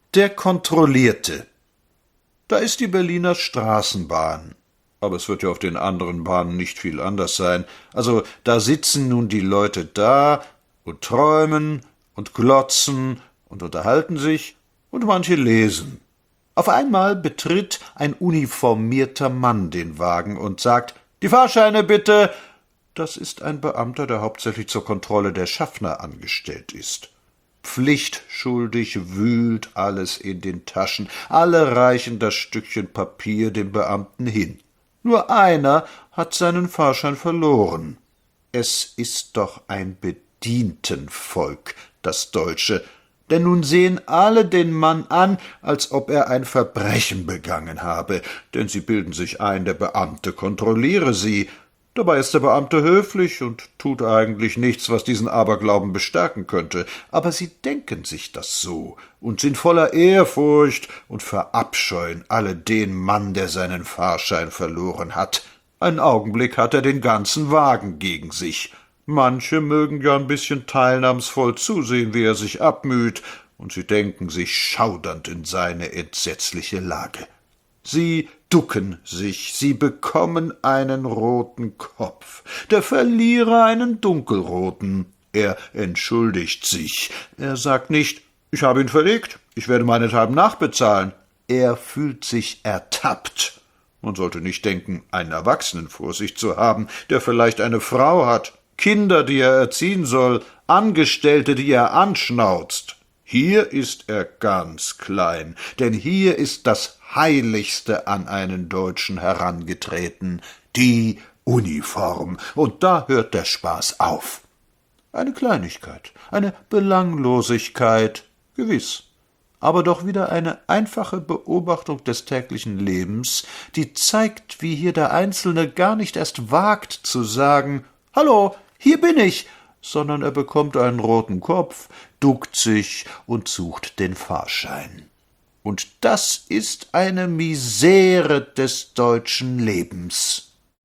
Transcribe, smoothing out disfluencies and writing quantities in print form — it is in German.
Der Kontrollierte. Da ist die Berliner Straßenbahn. Aber es wird ja auf den anderen Bahnen nicht viel anders sein. Also da sitzen nun die Leute da und träumen und glotzen und unterhalten sich und manche lesen. Auf einmal betritt ein uniformierter Mann den Wagen und sagt: »Die Fahrscheine bitte!« Das ist ein Beamter, der hauptsächlich zur Kontrolle der Schaffner angestellt ist. Pflichtschuldig wühlt alles in den Taschen, alle reichen das Stückchen Papier dem Beamten hin. Nur einer hat seinen Fahrschein verloren. Es ist doch ein Bedientenvolk, das Deutsche, denn nun sehen alle den Mann an, als ob er ein Verbrechen begangen habe, denn sie bilden sich ein, der Beamte kontrolliere sie. Dabei ist der Beamte höflich und tut eigentlich nichts, was diesen Aberglauben bestärken könnte. Aber sie denken sich das so und sind voller Ehrfurcht und verabscheuen alle den Mann, der seinen Fahrschein verloren hat. Einen Augenblick hat er den ganzen Wagen gegen sich. Manche mögen ja ein bisschen teilnahmsvoll zusehen, wie er sich abmüht, und sie denken sich schaudernd in seine entsetzliche Lage. Sie ducken sich, sie bekommen einen roten Kopf, der Verlierer einen dunkelroten. Er entschuldigt sich. Er sagt nicht: »Ich habe ihn verlegt, ich werde meinethalben nachbezahlen.« Er fühlt sich ertappt. Man sollte nicht denken, einen Erwachsenen vor sich zu haben, der vielleicht eine Frau hat, Kinder, die er erziehen soll, Angestellte, die er anschnauzt. Hier ist er ganz klein, denn hier ist das Heiligste an einen Deutschen herangetreten, die Uniform, und da hört der Spaß auf. Eine Kleinigkeit, eine Belanglosigkeit, gewiss, aber doch wieder eine einfache Beobachtung des täglichen Lebens, die zeigt, wie hier der Einzelne gar nicht erst wagt zu sagen: »Hallo, hier bin ich«, sondern er bekommt einen roten Kopf, duckt sich und sucht den Fahrschein. Und das ist eine Misere des deutschen Lebens.